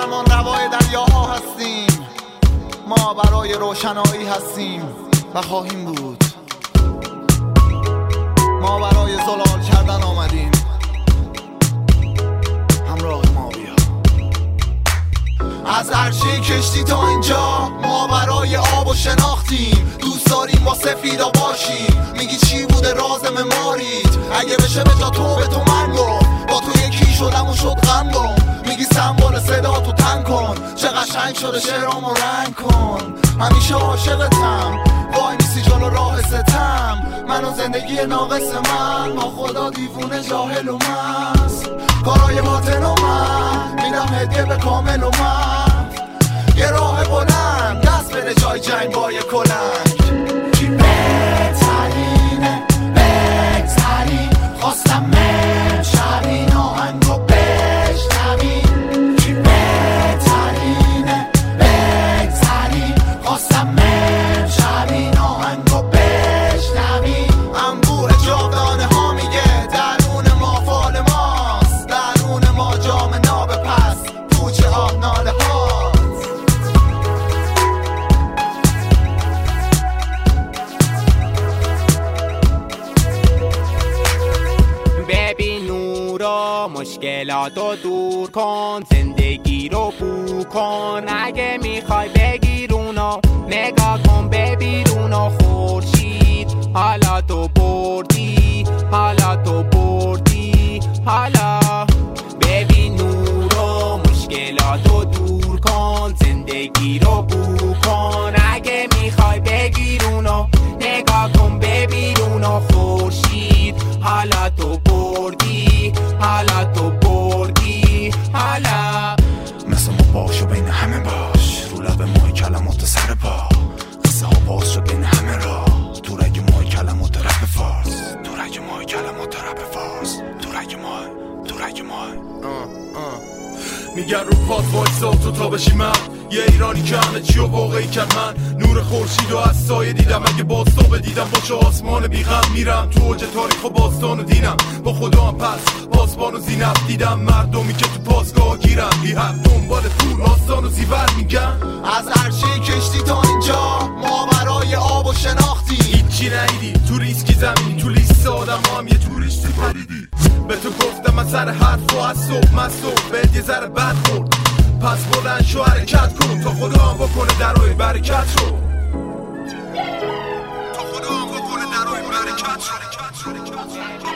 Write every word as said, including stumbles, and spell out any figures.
فرمان روای دریاها هستیم، ما برای روشنایی هستیم و خواهیم بود. ما برای زلال کردن آمدیم، همراه ما بیا. از عرشه کشتی تا اینجا ما برای آب و شناختیم، دوست داریم با سفیدا باشیم. میگی چی بوده راز مماریت؟ اگه بشه به جا تو به تو من گفت، با تو یکی شدم و شد غمگم. میگی سمبل صدا تو تن کن، چه قشنگ شده شعرامو رنگ کن. همیشه عاشقتم، وای نیستی جلو راه ستم. من و زندگی ناقص من، با خدا دیوونه جاهل و مست. کارای باطن و من میدم هدیه به کامل و من. یه راه بلند دست بده جای جنگ با یه کلنگ. کی بهترینه بهترین، خواستم امشب این آهنگو بشنوین. کی بهترینه بهترین، خواستم امشب این آهنگو بشنوین. انبوه جاودانه ها میگه درون ما فال ماست، درون ما جام ناب پس پوچ آه ناله هاست. ببین نورا مشکلاتو دور کن، زندگی رو بو کن. اگه میخوای بگیرونو نگاه کن ببیرونو. خورشید حالا تو بردی، حالا تو بردی، حالا. ببین نورا مشکلاتو دور کن، زندگی رو بو کن. اگه میخوای بگیرونو نگاه کن ببیرونو. خورشید حالا تو بردی، حالا تو بردی، حالا. مثل ما باش و بین همه باش، رو لب ماه کلمات سر پا. قصه ها باز شد بین همه را، تو رگ ماه کلمات رپ فارس، تو رگ ماه کلمات رپ فارس، تو رگ ماه، تو رگ ماه. میگن رو پاد وایسا تو تا بشی من، یه ایرانی که همه چی رو واقعی کرد. من نور خورشید و از سایه دیدم، اگه باز تو بدیدم با چه آسمان بیغم میرم. تو اوج تاریخ و باستان و دینم، با خدا هم پس پاسبان و زینت. دیدم مردمی که تو پاسگاه گیرم، بی حق دنبال پول آستان و زیور میگن. از عرشه کشتی تا اینجا ما برای آب و شناختیم. هیچی نیدی تو ریسکی زمینی، تو لیست آدم هم یه توریستی پریدی. به تو گفتم من سر حرف و از صبح مصبح بهت یه ذره بد خورد. پس بلند شو حرکت کن تا خدا هم بکنه درای برکت رو. تا خدا هم بکنه درای برکت رو.